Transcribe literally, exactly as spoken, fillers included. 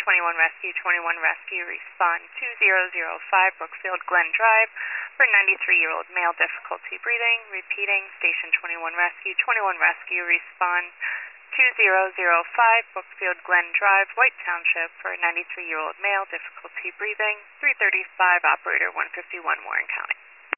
twenty-one Rescue, twenty-one Rescue, respond two zero zero five Brookfield Glen Drive for ninety-three-year-old male, difficulty breathing. Repeating, Station twenty-one Rescue, twenty-one Rescue, respond two zero zero five Brookfield Glen Drive, White Township for ninety-three-year-old male, difficulty breathing. three thirty-five, operator one fifty-one, Warren County.